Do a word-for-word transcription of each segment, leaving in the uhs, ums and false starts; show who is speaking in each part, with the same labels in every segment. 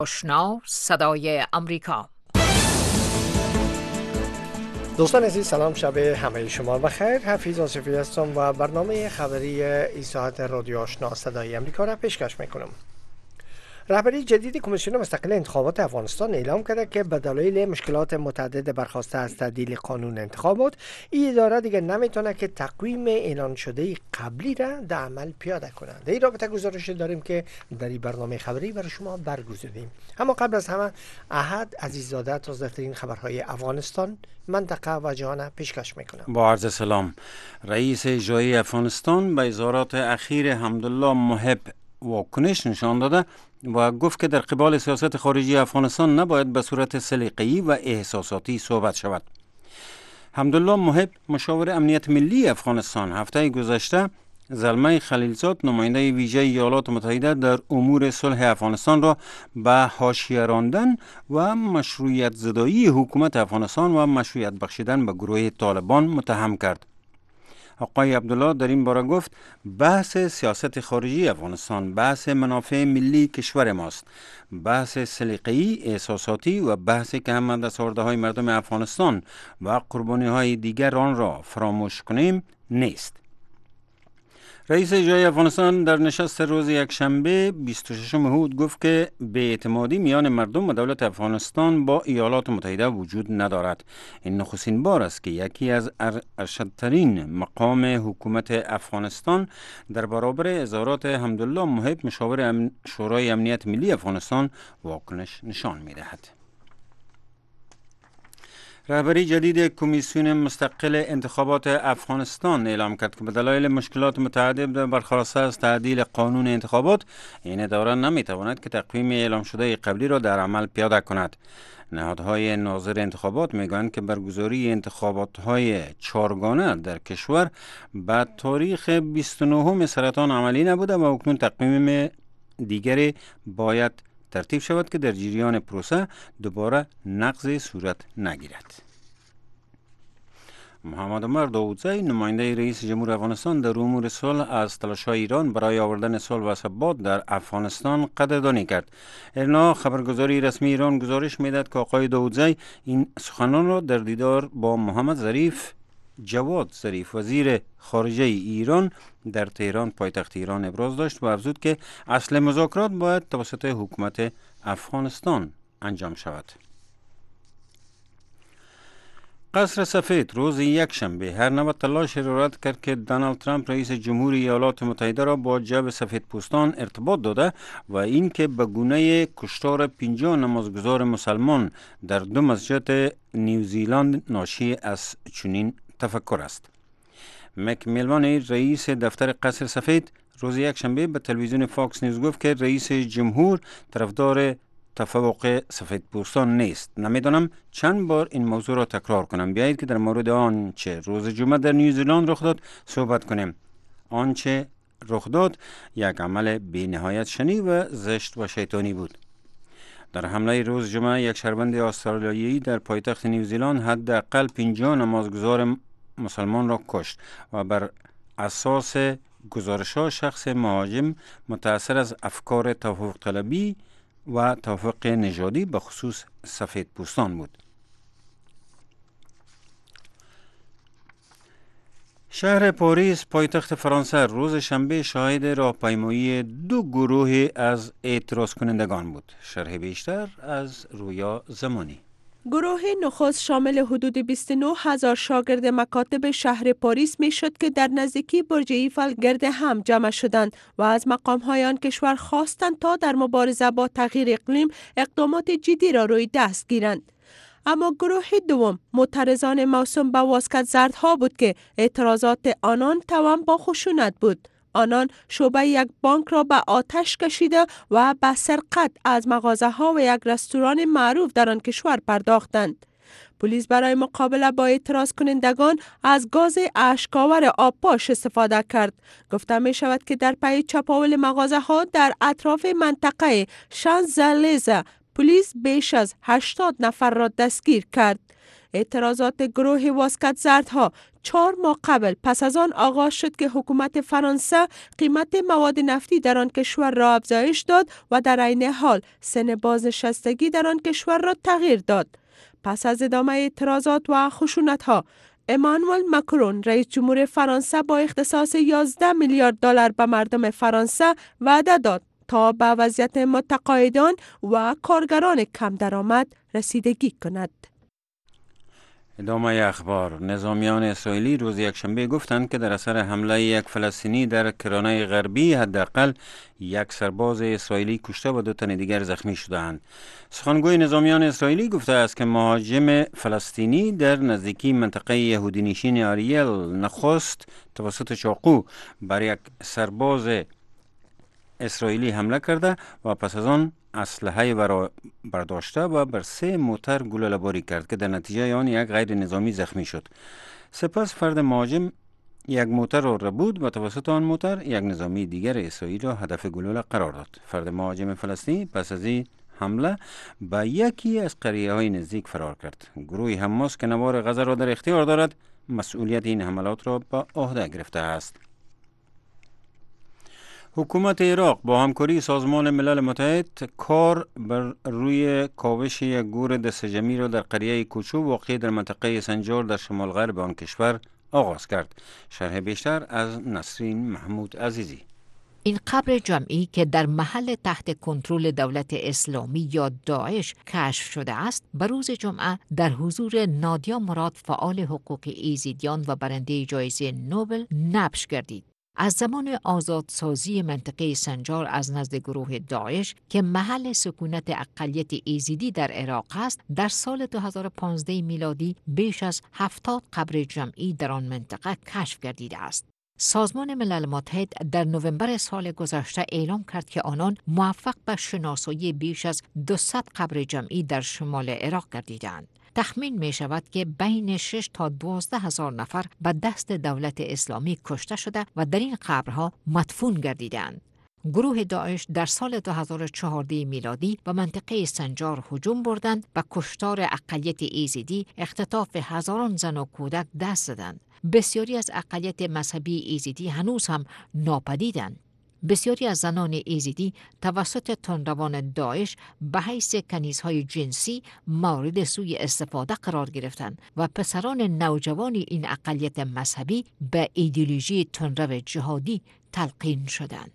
Speaker 1: آشنا صدای امریکا.
Speaker 2: دوستان عزیز سلام، شب همه شما بخیر. حفیظ آصفی هستم و برنامه خبری این ساعت رادیو آشنا صدای امریکا را پیشکش میکنم. رهبری جدید کمیسیون مستقل انتخابات افغانستان اعلام کرده که به دلایل مشکلات متعدد برخواسته از تعدیل قانون انتخابات، این اداره دیگه نمیتونه که تقویم اعلان شده قبلی را در عمل پیاده کنه. در این رابطه گزارش داریم که در این برنامه خبری برای شما برگزیدیم. اما قبل از همه احد عزیزاده تازه‌ترین خبرهای افغانستان، منطقه و جهان پیشکش میکنم.
Speaker 3: با عرض سلام. رئیس اجرایی افغانستان به اظهارات اخیر حمدالله محب واکنش نشان داده و گفت که در قبال سیاست خارجی افغانستان نباید به صورت سلیقه‌ای و احساساتی صحبت شود. حمدالله محب مشاور امنیت ملی افغانستان هفته گذشته زلمه خلیلزاد نماینده ویژه ایالات متحده در امور صلح افغانستان را به حاشیه راندن و مشروعیت زدایی حکومت افغانستان و مشروعیت بخشیدن به گروه طالبان متهم کرد. آقای عبدالله در این باره گفت بحث سیاست خارجی افغانستان بحث منافع ملی کشور ماست. بحث سلیقه‌ای، احساساتی و بحثی که هم دستاوردهای های مردم افغانستان و قربانی های دیگر آن را فراموش کنیم نیست. رئیس اجرایی افغانستان در نشست روز یکشنبه بیست و ششم اود گفت که بی‌اعتمادی میان مردم و دولت افغانستان با ایالات متحده وجود ندارد. این نخستین بار است که یکی از ارشدترین مقام حکومت افغانستان در برابر اظهارات حمدالله محب مشاور امن... شورای امنیت ملی افغانستان واکنش نشان می‌دهد. رهبری جدید کمیسیون مستقل انتخابات افغانستان اعلام کرد که به دلایل مشکلات متعدد برخواسته از تعدیل قانون انتخابات، این اداره نمیتواند که تقویم اعلام شده قبلی را در عمل پیاده کند. نهادهای ناظر انتخابات میگویند که برگزاری انتخابات‌های چهارگانه در کشور به تاریخ بیست و نهم سرطان عملی نبوده و اکنون تقویم دیگری باید ترتیب شود که در جریان پروسه دوباره نقض صورت نگیرد. محمد عمر داودزی نماینده رئیس جمهور افغانستان در امور صلح از تلاش‌های ایران برای آوردن صلح و ثبات در افغانستان قدردانی کرد. ارنا خبرگزاری رسمی ایران گزارش می‌دهد که آقای داودزی این سخنان را در دیدار با محمد ظریف جواد ظریف وزیر خارجه ایران در تهران پایتخت ایران ابراز داشت و افزود که اصل مذاکرات باید توسط حکومت افغانستان انجام شود. قصر سفید روز یکشنبه هر نوع تلاش را رد کرد که دونالد ترامپ رئیس جمهور ایالات متحده را با جبهه سفیدپوستان ارتباط داده و این که به گونه کشتار پنجاه نمازگزار مسلمان در دو مسجد نیوزیلند ناشی از چنین تفکر است. مک میلوانی رئیس دفتر قصر سفید روز یکشنبه به تلویزیون فاکس نیوز گفت که رئیس جمهور طرفدار تفوق سفیدپوستان نیست. نمیدانم چند بار این موضوع را تکرار کنم. بیایید که در مورد آنچه روز جمعه در نیوزیلند رخ داد صحبت کنیم. آنچه رخ داد یک عمل بی نهایت شنی و زشت و شیطانی بود. در حمله روز جمعه یک شهروند استرالیایی در پایتخت نیوزیلند حداقل پنجاه نمازگزار مسلمان را کشت و بر اساس گزارش‌ها شخص مهاجم متأثر از افکار توافق طلبی و توافق نژادی به خصوص سفید پوستان بود. شهر پاریس پایتخت فرانسه روز شنبه شاهد راهپیمایی دو گروه از اعتراض کنندگان بود. شرح بیشتر از رویا زمانی.
Speaker 4: گروه نخست شامل حدود بیست و نه هزار شاگرد مکاتب شهر پاریس می شد که در نزدیکی برج ایفل گرد هم جمع شدند و از مقام‌های آن کشور خواستند تا در مبارزه با تغییر اقلیم اقدامات جدی را روی دست گیرند. اما گروه دوم معترضان موسوم به واسکت زردها بود که اعتراضات آنان توأم با خشونت بود. آنان شعبه یک بانک را به آتش کشیده و به سرقت از مغازه ها و یک رستوران معروف در آن کشور پرداختند. پلیس برای مقابله با اعتراض کنندگان از گاز اشک‌آور آبپاش استفاده کرد. گفته می شود که در پی چپاول مغازه ها در اطراف منطقه شانزلیزه پلیس بیش از هشتاد نفر را دستگیر کرد. اعتراضات گروه واسکت زردها چهار ماه قبل پس از آن آغاز شد که حکومت فرانسه قیمت مواد نفتی در آن کشور را افزایش داد و در عین حال سن بازنشستگی در آن کشور را تغییر داد. پس از ادامه اعتراضات و خشونت‌ها، امانوئل ماکرون رئیس جمهور فرانسه با اختصاص یازده میلیارد دلار به مردم فرانسه وعده داد تا به وضعیت متقاعدان و کارگران کم درآمد رسیدگی کند.
Speaker 3: ادامه اخبار. نظامیان اسرائیلی روز یکشنبه گفتند که در اثر حمله یک فلسطینی در کرانه غربی حداقل یک سرباز اسرائیلی کشته و دو تن دیگر زخمی شدند. سخنگوی نظامیان اسرائیلی گفته است که مهاجم فلسطینی در نزدیکی منطقه یهودی نشین آریل نخست توسط چاقو بر یک سرباز اسرائیلی حمله کرده و پس از آن اسلحه را برداشته و بر سه موتر گلوله باری کرد که در نتیجه آن یک غیر نظامی زخمی شد. سپس فرد مهاجم یک موتر را ربود و توسط آن موتر یک نظامی دیگر اسرائیل را هدف گلوله قرار داد. فرد مهاجم فلسطینی پس از این حمله به یکی از قریه های نزدیک فرار کرد. گروه حماس که نوار غزه را در اختیار دارد مسئولیت این حملات را به عهده گرفته است. حکومت عراق با همکاری سازمان ملل متحد کار بر روی کاوش یک گور دسته‌جمعی را در قریه کوچو واقع در منطقه سنجار در شمال غرب آن کشور آغاز کرد. شرح بیشتر از نسرین محمود عزیزی.
Speaker 1: این قبر جمعی که در محل تحت کنترل دولت اسلامی یا داعش کشف شده است، به روز جمعه در حضور نادیا مراد فعال حقوق ایزیدیان و برنده جایزه نوبل نبش گردید. از زمان آزادسازی منطقه سنجار از نزد گروه داعش که محل سکونت اقلیت ایزیدی در عراق است، در سال دو هزار و پانزده میلادی بیش از هفتاد قبر جمعی در آن منطقه کشف گردیده است. سازمان ملل متحد در نوامبر سال گذشته اعلام کرد که آنان موفق به شناسایی بیش از دویست قبر جمعی در شمال عراق گردیدند. تخمین می شود که بین شش تا دوازده هزار نفر به دست دولت اسلامی کشته شده و در این قبرها مدفون گردیدند. گروه داعش در سال دو هزار و چهارده میلادی به منطقه سنجار هجوم بردند و کشتار اقلیت ایزیدی، اختطاف هزاران زن و کودک دست زدند. بسیاری از اقلیت مذهبی ایزیدی هنوز هم ناپدیدند. بسیاری از زنان ایزیدی توسط تندروان داعش به حیث کنیزهای جنسی مورد سوء استفاده قرار گرفتند و پسران نوجوان این اقلیت مذهبی به ایدئولوژی تندرو جهادی تلقین شدند.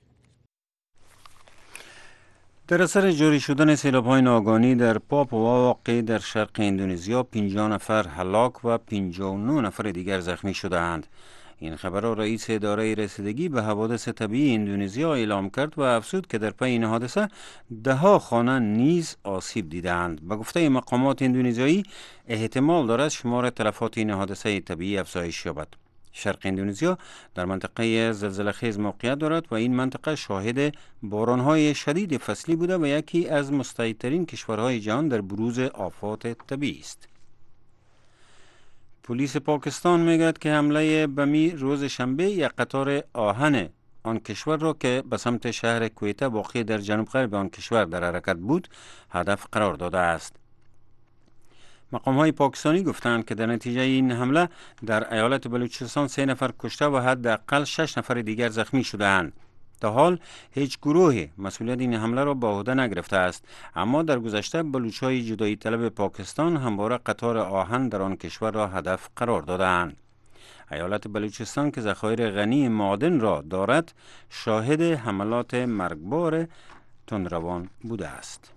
Speaker 3: در اثر جاری شدن سیلاب‌های ناگهانی در پاپوا واقع در شرق اندونزیا پنجاه نفر هلاک و پنجاه و نه نفر دیگر زخمی شده‌اند. این خبر را رئیس اداره رسیدگی به حوادث طبیعی اندونزیا اعلام کرد و افزود که در پی این حادثه ده ها خانه نیز آسیب دیدند. به گفته مقامات اندونزیایی احتمال دارد شمار تلفات این حادثه طبیعی افزایش یابد. شرق اندونزیا در منطقه زلزله‌خیز موقعیت دارد و این منطقه شاهد باران‌های شدید فصلی بوده و یکی از مستعدترین کشورهای جهان در بروز آفات طبیعی است. پلیس پاکستان میگوید که حمله بمی روز شنبه یک قطار آهن آن کشور را که به سمت شهر کویته واقع در جنوب غرب آن کشور در حرکت بود هدف قرار داده است. مقام های پاکستانی گفتند که در نتیجه این حمله در ایالت بلوچستان سه نفر کشته و حداقل شش نفر دیگر زخمی شده‌اند. تا حال هیچ گروهی مسئولیت این حمله را به عهده نگرفته است، اما در گذشته بلوچ‌های جدایی طلب پاکستان همواره قطار آهن در آن کشور را هدف قرار داده‌اند. ایالت بلوچستان که ذخایر غنی معادن را دارد شاهد حملات مرگبار تندروان بوده است.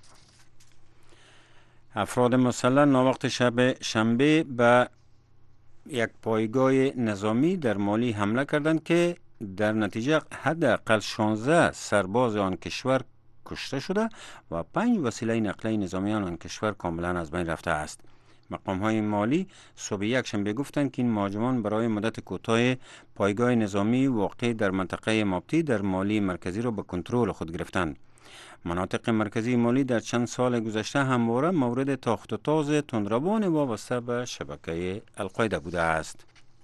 Speaker 3: افراد مسلح ناوقت شب شنبه به یک پایگاه نظامی در مالی حمله کردند که در نتیجه حداقل شانزده سرباز آن کشور کشته شده و پنج وسیله نقلیه نظامی آن کشور کاملا از بین رفته است. مقام های مالی صبح یک شنبه گفتند که این مهاجمان برای مدت کوتاه پایگاه نظامی واقع در منطقه مابتی در مالی مرکزی را به کنترل خود گرفتند. مناطق مرکزی مالی در چند سال گذشته همواره مورد تاخت و تاز تندروان وابسته به شبکه القاعده بوده است.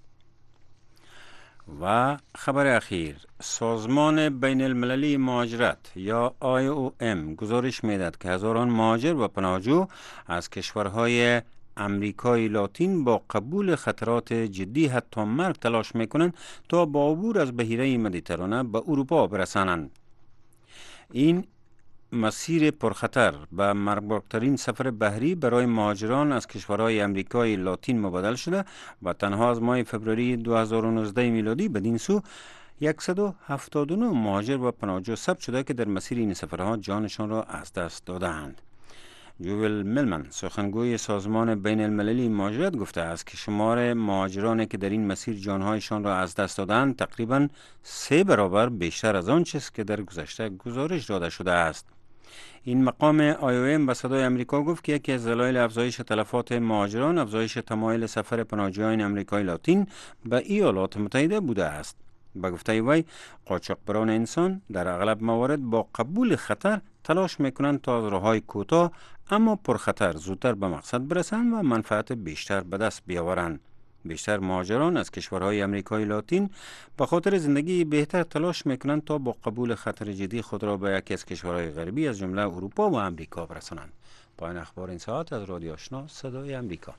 Speaker 3: و خبر اخیر، سازمان بین المللی مهاجرت یا آی او ام گزارش می‌دهد که هزاران مهاجر و پناهجو از کشورهای امریکای لاتین با قبول خطرات جدی حتی مرگ تلاش میکنند تا با عبور از بحیره مدیترانه به اروپا برسانند. این مسیر پرخطر به مرگبارترین سفر بحری برای مهاجران از کشورهای امریکای لاتین مبادل شده و تنها از ماه فوریه دو هزار و نوزده میلادی بدین سو صد و هفتاد و نه مهاجر و پناهجو ثبت شده که در مسیر این سفرها جانشان را از دست دادند. جوئل میلمن سخنگوی سازمان بین المللی مهاجرت گفته است که شمار مهاجرانی که در این مسیر جانهایشان را از دست دادند تقریباً سه برابر بیشتر از آنچه است که در گذشته گزارش داده شده است. این مقام آی او ام به صدای امریکا گفت که یکی از دلایل افزایش تلفات مهاجران افزایش تمایل سفر پناهجویان امریکای لاتین به ایالات متحده بوده است. به گفته وی قاچاقبران انسان در اغلب موارد با قبول خطر تلاش میکنند تا از راههای کوتاه اما پرخطر زودتر به مقصد برسند و منفعت بیشتر به دست بیاورند. بیشتر مهاجران از کشورهای امریکای لاتین به خاطر زندگی بهتر تلاش میکنند تا با قبول خطر جدی خود را به یکی از کشورهای غربی از جمله اروپا و امریکا برسانند. پایان اخبار این ساعت از رادیو آشنا صدای امریکا.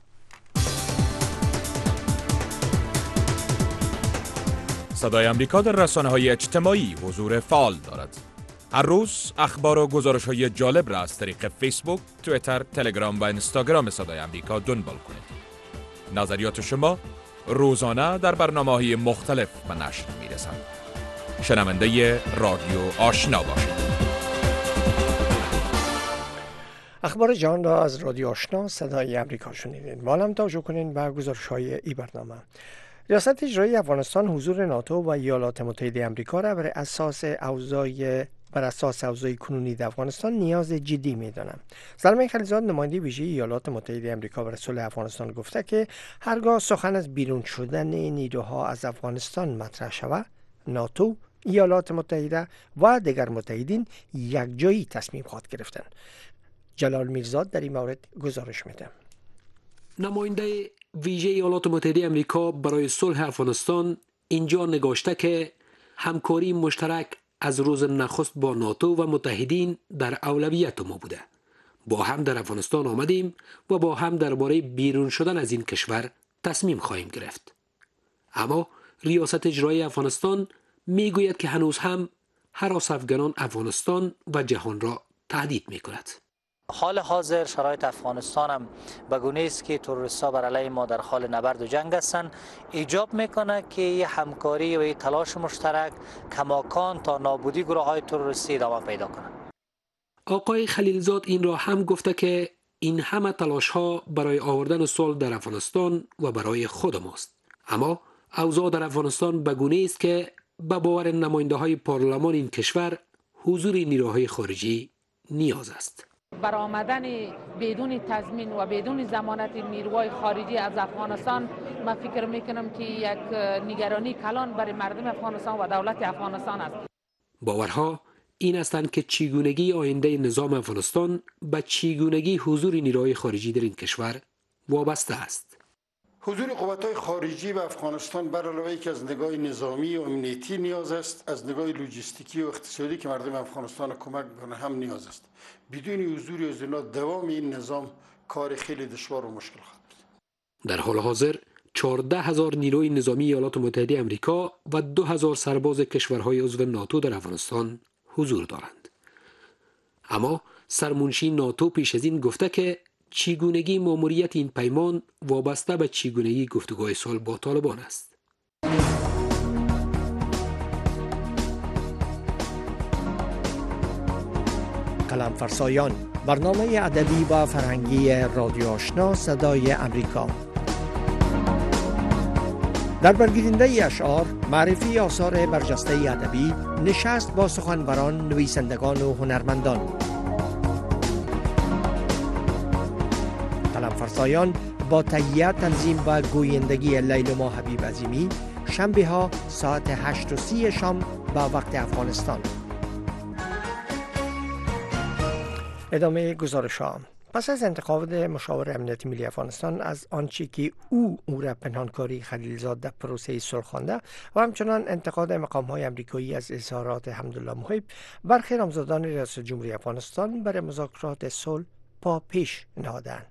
Speaker 5: صدای امریکا در رسانه‌های اجتماعی حضور فعال دارد. هر روز اخبار و گزارش‌های جالب را از طریق فیسبوک، توییتر، تلگرام و اینستاگرام صدای امریکا دنبال کنید. نظریات شما روزانه در برنامه‌های مختلف به نشر می‌رسند. شنونده رادیو آشنا باشید.
Speaker 2: اخبار جهان را از رادیو آشنا صدای امریکا شنیدید. مالم توجه کنین به گزارش‌های این برنامه. ریاست اجرایی افغانستان حضور ناتو و ایالات متحده آمریکا را بر اساس اوضاع بر اساس اوضاع کنونی در افغانستان نیاز جدی می‌دانند. زلمه خلیزاد نماینده ویژه ایالات متحده آمریکا برای صلح افغانستان گفته که هرگاه سخن از بیرون شدن نیروها از افغانستان مطرح شود، ناتو، ایالات متحده و دیگر متحدین یکجایی تصمیم خواهد گرفتند. جلال میرزاد در این مورد گزارش میده.
Speaker 6: نماینده ویژه ایالات متحده آمریکا برای صلح افغانستان اینجا نگاشته که همکاری مشترک از روز نخست با ناتو و متحدین در اولویت ما بوده. با هم در افغانستان آمدیم و با هم درباره بیرون شدن از این کشور تصمیم خواهیم گرفت. اما ریاست اجرایی افغانستان میگوید که هنوز هم هراس افغانان افغانستان و جهان را تهدید میکند.
Speaker 7: حال حاضر شرایط افغانستان هم به گونه است که تروریست‌ها بر علیه ما در حال نبرد و جنگ هستند، ایجاب میکنه که یه همکاری و یه تلاش مشترک کماکان تا نابودی گروه‌های تروریستی ادامه پیدا کنه.
Speaker 6: آقای خلیلزاد این را هم گفته که این همه تلاش‌ها برای آوردن صلح در افغانستان و برای خود ماست، اما اوضاع در افغانستان به گونه است که به باور نماینده‌های پارلمان این کشور حضور نیروهای خارجی نیاز است.
Speaker 8: برآمدن بدون تضمین و بدون ضمانت نیروهای خارجی از افغانستان من فکر میکنم که یک نگرانی کلان برای مردم افغانستان و دولت افغانستان است.
Speaker 6: باورها این هستند که چگونگی آینده نظام افغانستان به چگونگی حضور نیروهای خارجی در این کشور وابسته است.
Speaker 9: حضور قوت‌های خارجی به افغانستان بر علاوه اینکه از نگاه نظامی و امنیتی نیاز است، از نگاه لوجستیکی و اقتصادی که مردم افغانستان کمک بکنه هم نیاز است. بدون حضور از اینا دوام این نظام کار خیلی دشوار و مشکل خواهد بود.
Speaker 6: در حال حاضر چهارده هزار نیروی نظامی ایالات متحده آمریکا و دو هزار سرباز کشورهای عضو ناتو در افغانستان حضور دارند. اما سرمنشی ناتو پیش از این گفته که چگونگی ماموریت این پیمان وابسته به چگونگی گفتگوهای صلح با طالبان است.
Speaker 2: قلم فرسایان، برنامه ادبی و فرهنگی رادیو آشنا صدای امریکا. در برگیرنده اشعار، معرفی آثار برجسته ادبی، نشست با سخنوران، نویسندگان و هنرمندان. قلم فرسایان با تهیه، تنظیم و گویندگی لیلما حبیب عظیمی، شنبه ها ساعت هشت و سی شام به وقت افغانستان. ادامه گزارش ها. پس از انتخاب مشاور امنیتی ملی افغانستان از آنچه که او او را پنهانکاری خلیلزاد در پروسه صلح خوانده و همچنان انتقاد مقام های امریکایی از اظهارات حمدالله محب، برخی نامزدان ریاست جمهوری افغانستان برای مذاکرات صلح پا پیش نهادند.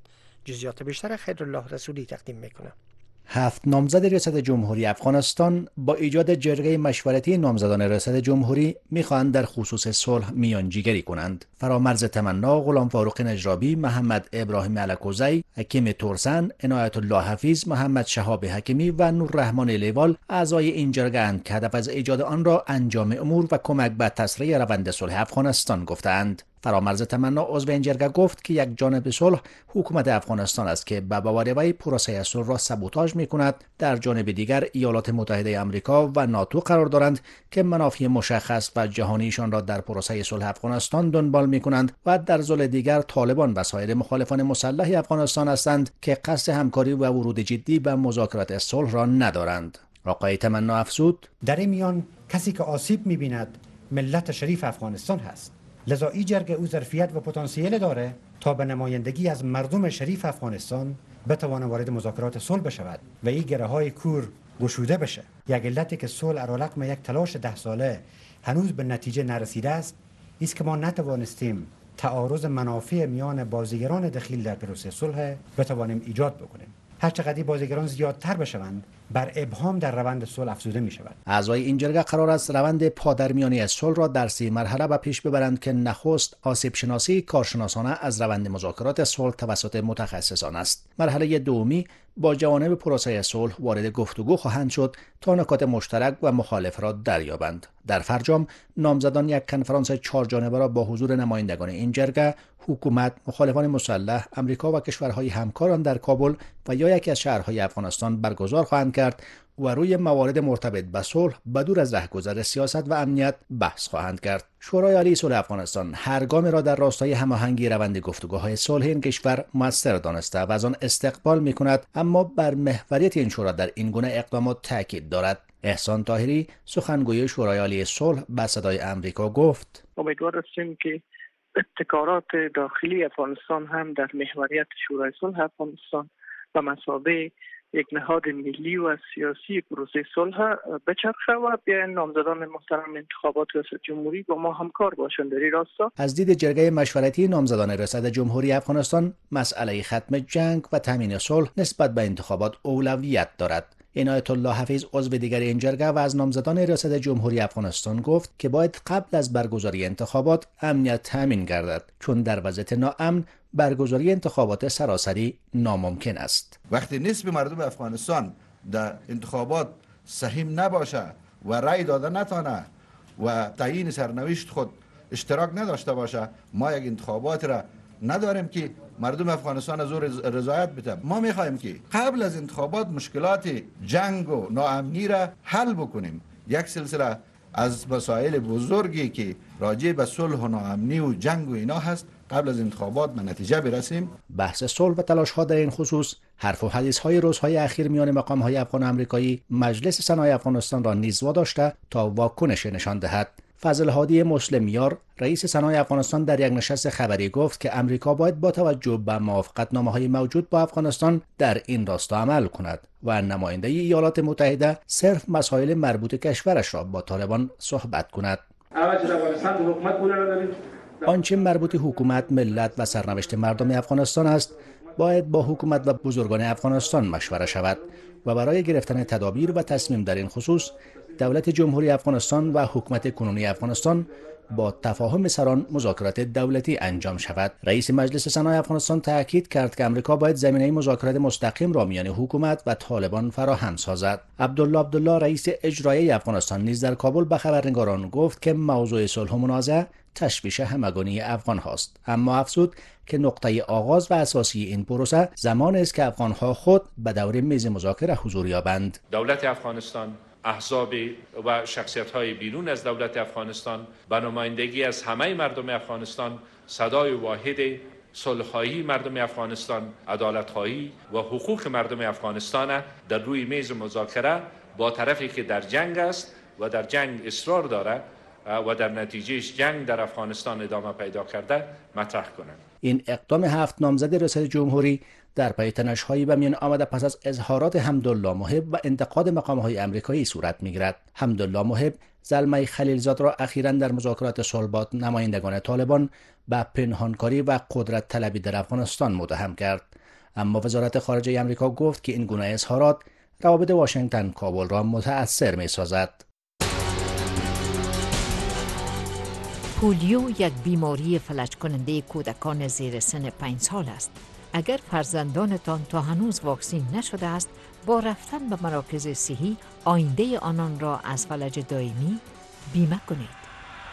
Speaker 2: جزئیات بیشتر خیرالله رسولی تقدیم میکنه.
Speaker 10: هفت نامزد ریاست جمهوری افغانستان با ایجاد جرگه مشورتی نامزدان ریاست جمهوری میخواهند در خصوص صلح میانجیگری کنند. فرامرز تمنا، غلام فاروق نجرابی، محمد ابراهیم الکوزی، حکیم تورسن، عنایت الله حفیظ، محمد شهاب حکیمی و نوررحمان لیوال اعضای این جرگه اند که هدف از ایجاد آن را انجام امور و کمک به تسریع روند صلح افغانستان گفتند. فرامرز تمنا عضو این جرگه گفت که یک جانب صلح حکومت افغانستان است که به باور وی پروسه صلح را سابوتاژ می‌کند. در جانب دیگر ایالات متحده آمریکا و ناتو قرار دارند که منافع مشخص و جهانیشان را در پروسه صلح افغانستان دنبال می‌کنند و در ضلع دیگر طالبان و سایر مخالفان مسلح افغانستان هستند که قصد همکاری و ورود جدی به مذاکرات صلح را ندارند. آقای تمنا افزود:
Speaker 11: در این میان کسی که آسیب می‌بیند ملت شریف افغانستان هست. لذا این جرگه او ظرفیت و پتانسیل داره تا به نمایندگی از مردم شریف افغانستان بتواند وارد مذاکرات صلح بشود و این گره های کور گشوده بشه. یک علتی که صلح علیرغم یک تلاش ده ساله هنوز به نتیجه نرسیده است است که ما نتوانستیم تعارض منافع میان بازیگران دخیل در پروسه صلح بتوانیم ایجاد بکنیم. هر چقدر بازیگران زیادتر بشوند بر ابهام در روند صلح افزوده می شود.
Speaker 10: اعضای این جرگه قرار است روند پادرمیانی صلح را در سه مرحله به پیش ببرند که نخست آسیب شناسی کارشناسانه از روند مذاکرات صلح توسط متخصصان است. مرحله دومی با جوانب پروسه صلح وارد گفتگو خواهند شد تا نکات مشترک و مخالف را دریابند. در فرجام نامزدان یک کنفرانس چهار جانبه را با حضور نمایندگان این جرگه، حکومت، مخالفان مسلح، امریکا و کشورهای همکاران در کابل و یا یکی از شهرهای افغانستان برگزار خواهند کرد و روی موارد مرتبط به صلح بدور از رهگذر سیاست و امنیت بحث خواهند کرد. شورای عالی صلح افغانستان هر گام را در راستای هماهنگی روند گفتگوهای صلح این کشور موثر دانسته و از آن استقبال می‌کند، اما بر محوریت این شورا در این گونه اقدامات تاکید دارد. احسان طاهری، سخنگوی شورای عالی صلح، به صدای آمریکا گفت:
Speaker 12: امیدوار هستیم که ابتکارات داخلی افغانستان هم در محوریت شورای صلح افغانستان و مثابه یک نهاد ملی و سیاسی پروسه صلح بچرخه و بیاین نامزدان محترم انتخابات ریاست جمهوری با ما همکار باشند در این راستا.
Speaker 10: از دید جرگه مشورتی نامزدان ریاست جمهوری افغانستان، مسئله ختم جنگ و تامین صلح نسبت به انتخابات اولویت دارد. عنایت الله حفیظ عضو دیگر این جرگه و از نامزدان ریاست جمهوری افغانستان گفت که باید قبل از برگزاری انتخابات امنیت تامین گردد، چون در وضعیت ناامن برگزاری انتخابات سراسری ناممکن است.
Speaker 13: وقتی نصف مردم افغانستان در انتخابات سهیم نباشه و رأی داده نتانه و تعیین سرنوشت خود اشتراک نداشته باشه، ما یک انتخابات را نداریم که مردم افغانستان از او رضایت بده. ما میخوایم که قبل از انتخابات مشکلات جنگ و ناامنی را حل بکنیم. یک سلسله از مسائل بزرگی که راجع به صلح و ناامنی و جنگ و اینا هست قبل از انتخابات به نتیجه برسیم.
Speaker 10: بحث صلح و تلاش ها در این خصوص حرف و حدیث های روزهای اخیر میان مقام های افغان و آمریکایی مجلس سنای افغانستان را نیز واداشته تا واکنش نشان دهد. فضل هادی مسلمیار، رئیس سنای افغانستان، در یک نشست خبری گفت که امریکا باید با توجه به موافقتنامه‌های موجود با افغانستان در این راستا عمل کند و نماینده ایالات متحده صرف مسائل مربوط کشورش را با طالبان صحبت کند. آنچه مربوط حکومت، ملت و سرنوشت مردم افغانستان است باید با حکومت و بزرگان افغانستان مشوره شود و برای گرفتن تدابیر و تصمیم در این خصوص دولت جمهوری افغانستان و حکومت کنونی افغانستان با تفاهم سران مذاکرات دولتی انجام شود. رئیس مجلس سنای افغانستان تاکید کرد که آمریکا باید زمینه مذاکرات مستقیم را میان حکومت و طالبان فراهم سازد. عبدالله عبدالله، رئیس اجرایی افغانستان، نیز در کابل به خبرنگاران گفت که موضوع صلح و منازعه تشویش همگانی افغان هاست، اما افزود که نقطه آغاز و اساسی این پروسه زمان است که افغانها خود به دور میز مذاکره حضور یابند.
Speaker 14: دولت افغانستان، احزاب و شخصیت‌های بیرون از دولت افغانستان به نمایندگی از همه مردم افغانستان صدای واحد صلح‌خواهی مردم افغانستان، عدالت‌خواهی و حقوق مردم افغانستان در روی میز مذاکره با طرفی که در جنگ است و در جنگ اصرار داره و در نتیجهش جنگ در افغانستان ادامه پیدا کرده مطرح کنند.
Speaker 10: این اقدام هفت نامزد ریاست جمهوری در پی تنش‌هایی به میان آمده پس از اظهارات حمدالله محب و انتقاد مقام‌های آمریکایی صورت می‌گیرد. حمدالله محب زلمه خلیلزاد را اخیراً در مذاکرات صلح با نمایندگان طالبان به پنهانکاری و قدرت طلبی در افغانستان متهم کرد. اما وزارت خارجه آمریکا گفت که این گونه اظهارات روابط واشنگتن کابل را متأثر می‌سازد.
Speaker 1: پولیو یک بیماری فلج کننده کودکان زیر سن پنج سال است. اگر فرزندانتان تا هنوز واکسین نشده است، با رفتن به مراکز صحی آینده آنان را از فلج دائمی بیمه کنید.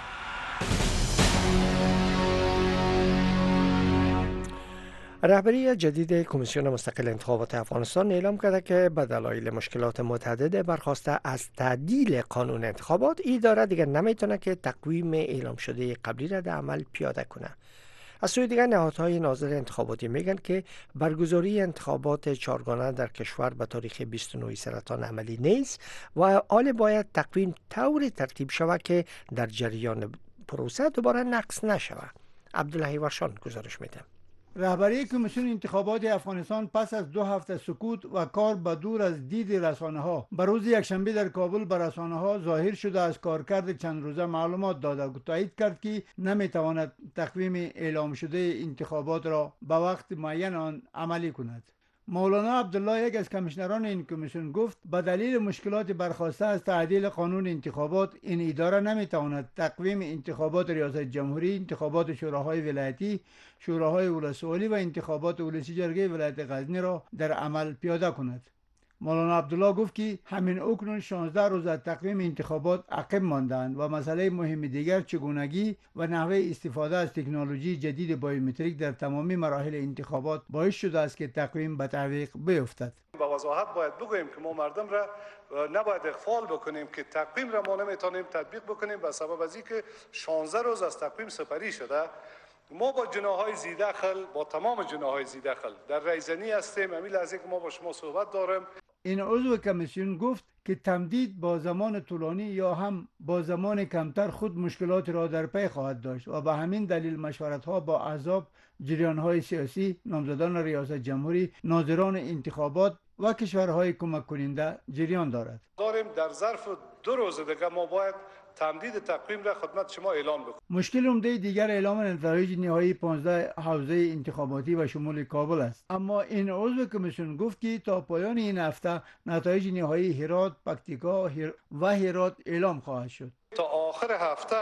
Speaker 2: رهبری جدید کمیسیون مستقل انتخابات افغانستان اعلام کرده که به دلایل مشکلات متعدد برخواسته از تعدیل قانون انتخابات، اداره دیگر نمیتونه که تقویم اعلام شده قبلی را در عمل پیاده کنه. از سوی دیگر نهادهای ناظر انتخاباتی میگن که برگزاری انتخابات چهارگانه در کشور به تاریخ بیست و نه سرطان عملی نیست و حال باید تقویم طوری ترتیب شود که در جریان پروسه دوباره نقص نشود. عبداللهی ورشان گزارش میده.
Speaker 15: رهبری کمیسیون انتخابات افغانستان پس از دو هفته سکوت و کار به دور از دید رسانه ها به روز یکشنبه در کابل به رسانه ها ظاهر شده از کارکرد چند روزه معلومات داده و تایید کرد که نمیتواند تقویم اعلام شده انتخابات را به وقت معین آن عملی کند. مولانا عبدالله، یک از کمیشنران این کمیسیون، گفت به دلیل مشکلات برخاسته از تعدیل قانون انتخابات این اداره نمیتواند تقویم انتخابات ریاست جمهوری، انتخابات شوراهای ولایتی، شوراهای ولسوالی و انتخابات ولسی جرگه ولایت غزنی را در عمل پیاده کند. مولانا عبدالله گفت که همین اکنون شانزده روز از تقویم انتخابات عقب ماندند و مسئله مهم دیگر چگونگی و نحوه استفاده از تکنولوژی جدید بایومتریک در تمامی مراحل انتخابات باعث شده است که تقویم به تعویق بیفتد.
Speaker 16: با وضاحت باید بگوییم که ما مردم را نباید اغفال بکنیم که تقویم را ما نمیتونیم تطبیق بکنیم به سبب از اینکه شانزده روز از تقویم سپری شده. ما با جناح‌های ذی‌دخل، با تمام جناح‌های ذی‌دخل در رایزنی هستیم. همین لحظه که ما با شما صحبت داریم.
Speaker 15: این عضو کمیسیون گفت که تمدید با زمان طولانی یا هم با زمان کمتر خود مشکلات را در پی خواهد داشت و به همین دلیل مشورت‌ها با احزاب، جریان‌های سیاسی، نامزدان ریاست جمهوری، ناظران انتخابات و کشورهای کمک کننده جریان دارد.
Speaker 16: داریم در ظرف دو روز دیگه ما باید تمدید تقویم را خدمت شما اعلان بکنیم.
Speaker 15: مشکل عمده دیگر اعلام نتایج نهایی پانزده حوزه انتخاباتی و شمول کابل است. اما این عضو کمیسیون گفت که تا پایان این هفته نتایج نهایی هرات، پکتیکا و هرات اعلام خواهد شد.
Speaker 16: تا آخر هفته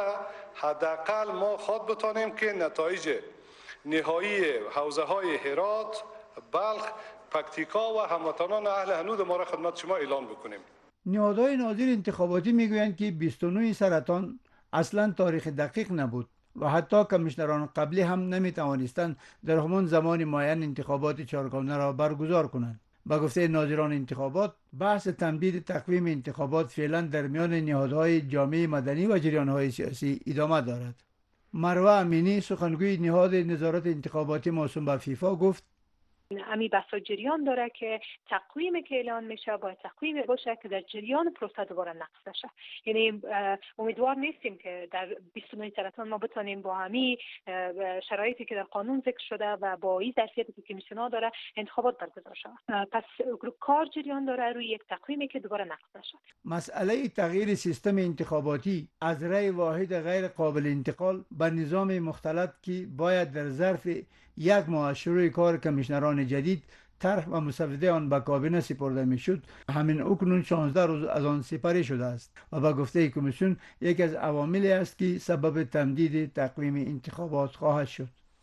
Speaker 16: حداقل ما خود بتانیم که نتایج نهایی حوزه های هرات، بلخ، پکتیکا و هموطنان اهل حنود ما را خدمت شما اعلان بکنیم.
Speaker 15: نهادهای ناظر انتخاباتی میگویند که بیست و نه سرطان اصلا تاریخ دقیق نبود و حتی کمیشنران قبلی هم نمیتوانستند در همان زمان معین انتخابات چهارگانه را برگزار کنند. با گفته ناظران انتخابات، بحث تمدید تقویم انتخابات فعلا در میان نهادهای جامعه مدنی و جریانهای سیاسی ادامه دارد. مروه امینی، سخنگوی نهاد نظارت انتخاباتی موسوم به فیفا، گفت
Speaker 17: امی بحثا جریان داره که تقویمی که اعلان میشه باید تقویمی باشه که در جریان پروسه دوباره نقص نشه. یعنی امیدوار نیستیم که در بیست و نه سرطان ما بتونیم با همین شرایطی که در قانون ذکر شده و با این ظرفیتی که کمیسیون داره انتخابات برگزار شود. پس کار جریان داره روی یک تقویمی که دوباره نقص نشه.
Speaker 15: مسئله تغییر سیستم انتخاباتی از رأی واحد غیر قابل انتقال به نظام مختلط که باید در ظرف یک ماه شروع کار کمیشنران جدید طرح و مسوده آن به کابینه سپرده میشد، همین اکنون شانزده روز از آن سپری شده است و به گفته کمیسیون یک از عواملی است که سبب تمدید تقویم انتخابات خواهد شد.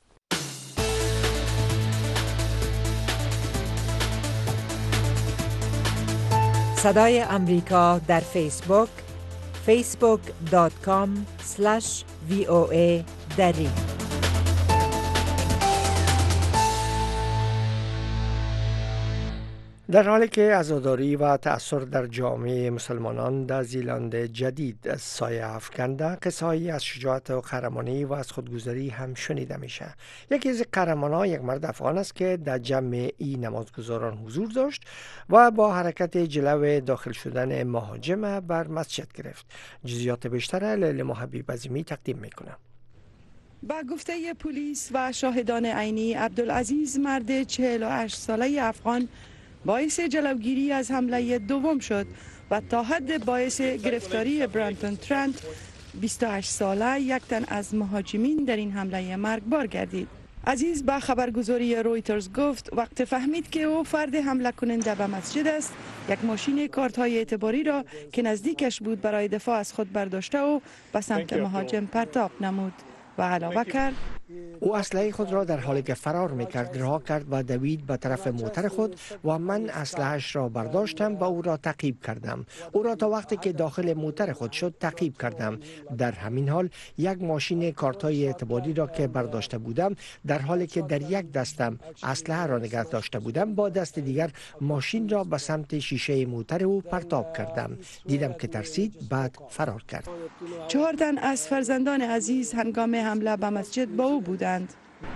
Speaker 18: صدای امریکا در فیسبوک فیسبوک دات کام اسلش وی او ای دری.
Speaker 2: در حالی که عزاداری و تأثیر در جامعه مسلمانان در زیلند جدید سایه افکنده، قصه‌ای از شجاعت و قهرمانی و از خودگذری هم شنیده میشه. یکی از قهرمانان یک مرد افغان است که در جمع ای نمازگزاران حضور داشت و با حرکت جلو داخل شدن مهاجم بر مسجد گرفت. جزئیات بیشتر لیلی حبیب عظیمی تقدیم میکنه.
Speaker 19: با گفته پلیس و شاهدان عینی، عبدالعزیز مرد چهل و هشت ساله افغان باعث جلوگیری از حمله دوم شد و تا حد باعث گرفتاری برانتون ترنت بیست و هشت ساله یک تن از مهاجمین در این حمله مرگبار گردید. عزیز به خبرگزاری رویترز گفت وقت فهمید که او فرد حمله کننده به مسجد است، یک ماشین کارت های اعتباری را که نزدیکش بود برای دفاع از خود برداشته و به سمت مهاجم پرتاب نمود و علاوه کرد
Speaker 2: او اسلحه خود را در حالی که فرار میکرد رها کرد و دوید به طرف موتر خود و من اسلحه‌اش را برداشتم و او را تعقیب کردم. او را تا وقتی که داخل موتر خود شد تعقیب کردم. در همین حال یک ماشین کارت‌های اعتباری را که برداشته بودم در حالی که در یک دستم اسلحه را نگه داشته بودم با دست دیگر ماشین را به سمت شیشه موتر او پرتاب کردم. دیدم که ترسید، بعد فرار کرد.
Speaker 19: چهار تن از فرزندان عزیز هنگام حمله به مسجد با او بودند.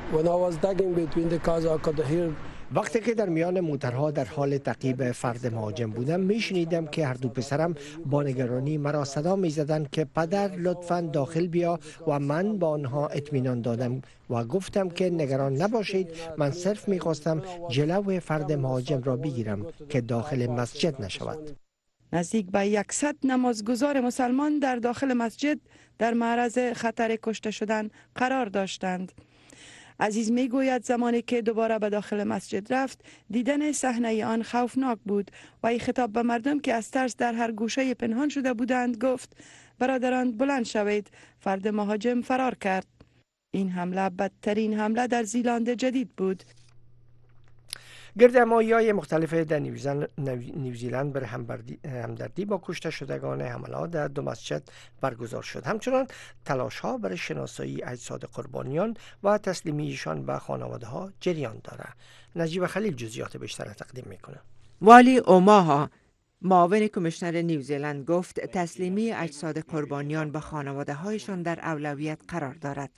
Speaker 2: وقتی که در میان موترها در حال تعقیب فرد مهاجم بودم میشنیدم که هر دو پسرم با نگرانی مرا صدا میزدند که پدر لطفاً داخل بیا و من با آنها اطمینان دادم و گفتم که نگران نباشید، من صرف میخواستم جلو فرد مهاجم را بگیرم که داخل مسجد نشود.
Speaker 19: نزدیک به صد نمازگزار مسلمان در داخل مسجد در معرض خطر کشته شدن قرار داشتند. عزیز می گوید زمانی که دوباره به داخل مسجد رفت دیدن صحنه آن خوفناک بود و ای خطاب به مردم که از ترس در هر گوشه پنهان شده بودند گفت برادران بلند شوید، فرد مهاجم فرار کرد. این حمله بدترین حمله در زیلاند جدید بود.
Speaker 2: گردهمایی‌های مختلف در نیوزیلند بر همدردی با کشته شدگان حملات در دو مسجد برگزار شد. همچنان تلاش‌ها برای شناسایی اجساد قربانیان و تسلیمیشان به خانواده‌ها جریان دارد. نجیب خلیل جزئیات بیشتر تقدیم می‌کنه.
Speaker 18: والی اوماها معاون کمیشنر نیوزیلند گفت تسلیمی اجساد قربانیان به خانواده‌هایشان در اولویت قرار دارد.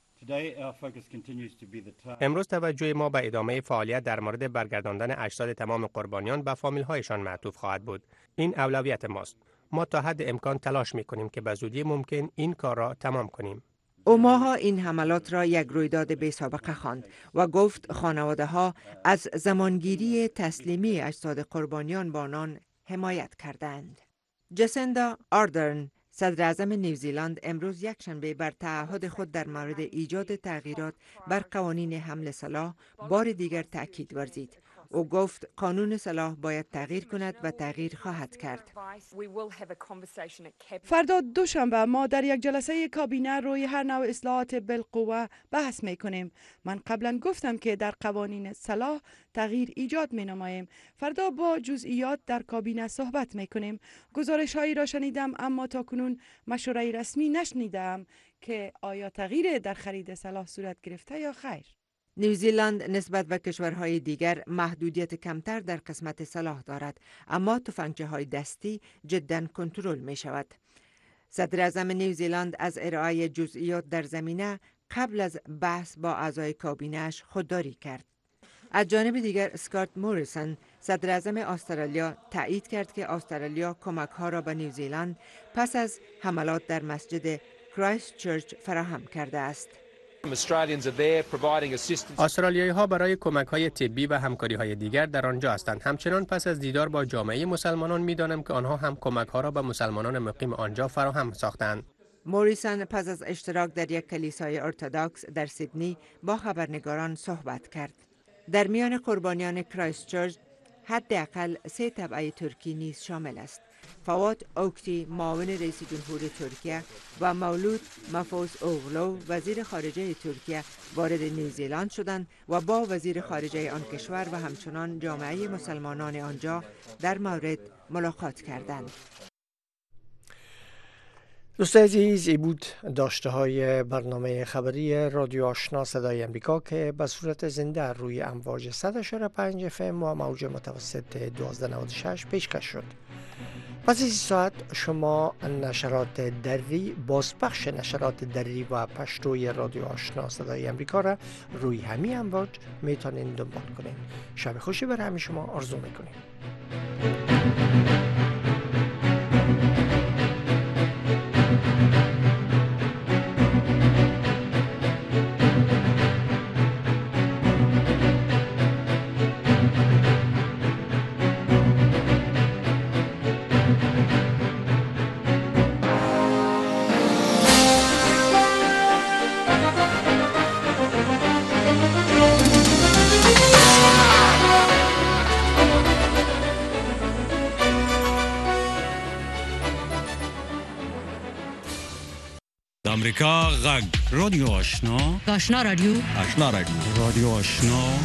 Speaker 20: امروز توجه ما به ادامه فعالیت در مورد برگرداندن اجساد تمام قربانیان به فامیل‌هایشان معطوف خواهد بود. این اولویت ماست. ما تا حد امکان تلاش می‌کنیم که به زودی ممکن این کار را تمام کنیم.
Speaker 18: اوماها این حملات را یک رویداد بی سابقه خواند و گفت خانواده‌ها از زمانگیری تسلیمی اجساد قربانیان با آنان حمایت کردند. جسیندا آردرن صدر اعظم نیوزیلند امروز یکشنبه بر تعهد خود در مورد ایجاد تغییرات بر قوانین حمل سلاح بار دیگر تأکید ورزید. او گفت قانون سلاح باید تغییر کند و تغییر خواهد کرد.
Speaker 19: فردا دوشنبه ما در یک جلسه کابینه روی هر نوع اصلاحات بالقوه بحث می کنیم. من قبلا گفتم که در قوانین سلاح تغییر ایجاد می نماییم. فردا با جزئیات در کابینه صحبت می کنیم. گزارش هایی را شنیدم اما تا کنون مشوره رسمی نشنیدم که آیا تغییر در خرید سلاح صورت گرفته یا خیر.
Speaker 18: نیوزیلند نسبت به کشورهای دیگر محدودیت کمتر در قسمت سلاح دارد، اما تفنگچه های دستی جدا کنترل می شود. صدر اعظم نیوزیلند از ارائه جزئیات در زمینه قبل از بحث با اعضای کابینه‌اش خودداری کرد. از جانب دیگر اسکات موریسون صدر اعظم استرالیا تایید کرد که استرالیا کمک ها را به نیوزیلند پس از حملات در مسجد کرایست چرچ فراهم کرده است.
Speaker 20: استرالیایی ها برای کمک های طبی و همکاری های دیگر در آنجا هستند. همچنان پس از دیدار با جامعه مسلمانان می دانم که آنها هم کمک ها را به مسلمانان مقیم آنجا فراهم ساختند.
Speaker 18: موریسون پس از اشتراک در یک کلیسای ارتدوکس در سیدنی با خبرنگاران صحبت کرد. در میان قربانیان کرایست چرچ حداقل سه تبعه ترکی نیز شامل است. فواد اوکتی معاون رئیس جمهور ترکیه و مولود مفوز اوغلو وزیر خارجه ترکیه وارد نیوزیلند شدند و با وزیر خارجه آن کشور و همچنان جامعه مسلمانان آنجا در مورد ملاقات کردند.
Speaker 2: دوستان عزیز، ای بود داشته های برنامه خبری رادیو آشنا صدای امریکا که به صورت زنده روی امواج صد و چهار و پنج اف ام و موج متوسط دوازده نود و شش پیشکش شد. پس این ساعت شما نشرات دری، بازپخش نشرات دری و پشتوی رادیو آشنا صدای امریکا را روی همین امواج میتونین دنبال کنین. شب خوشی برای همه شما آرزو میکنیم.
Speaker 21: امریکا غږ رادیو آشنا
Speaker 22: آشنا رادیو
Speaker 21: آشنا رادیو رادیو آشنا